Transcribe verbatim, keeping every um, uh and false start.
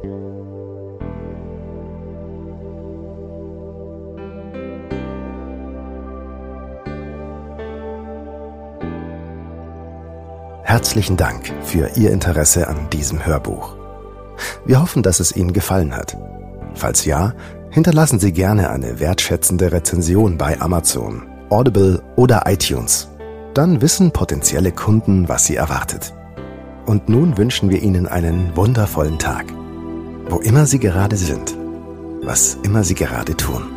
Herzlichen Dank für Ihr Interesse an diesem Hörbuch. Wir hoffen, dass es Ihnen gefallen hat. Falls ja, hinterlassen Sie gerne eine wertschätzende Rezension bei Amazon, Audible oder iTunes. Dann wissen potenzielle Kunden, was sie erwartet. Und nun wünschen wir Ihnen einen wundervollen Tag, wo immer Sie gerade sind, was immer Sie gerade tun.